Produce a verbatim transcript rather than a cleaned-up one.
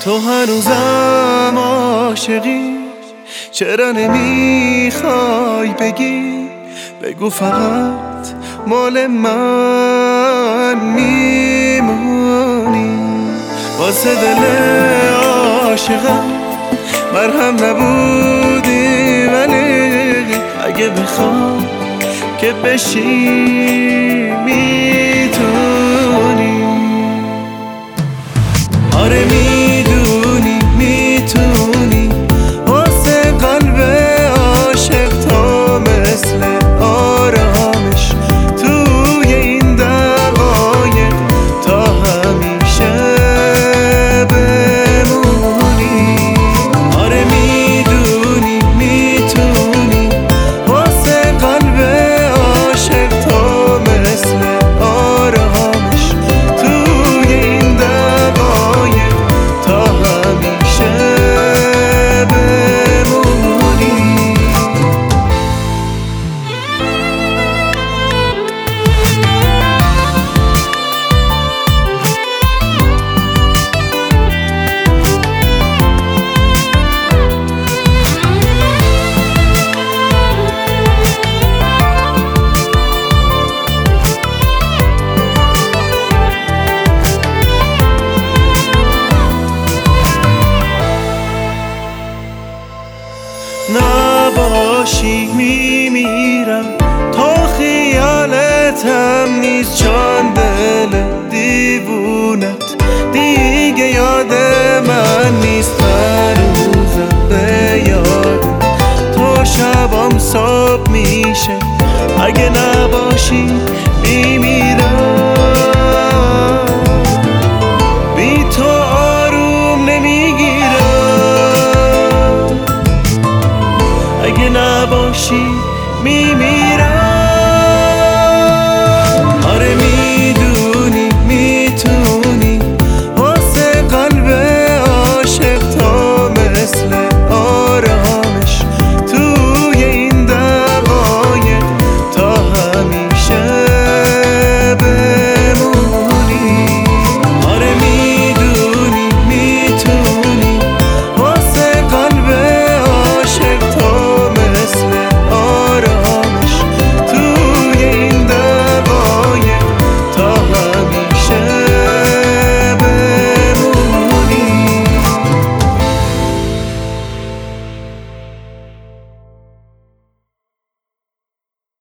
تو هنوزم عاشقی، چرا نمیخوای بگی؟ بگو فقط مال من میمونی. واسه دل عاشقم مرهم نبودی، ولی اگه بخوام که بشی میتونی. آره میدونی میتونی واسه قلب عاشق تا مثل آرامش توی این دقایق تا همیشه بمونی. آره میدونی میتونی واسه قلب عاشق تا مثل آرامش توی این دقایق تا همیشه بمونی. نباشی میمیرم تا خیالتم نیست، چون دل دیوونت دیگه یاد من نیست. هنوزم به یاد تو شبام صبح میشه، اگه نباشی میمیرم. بی تو آروم نمیگیرم، اگه نباشی میمیرم.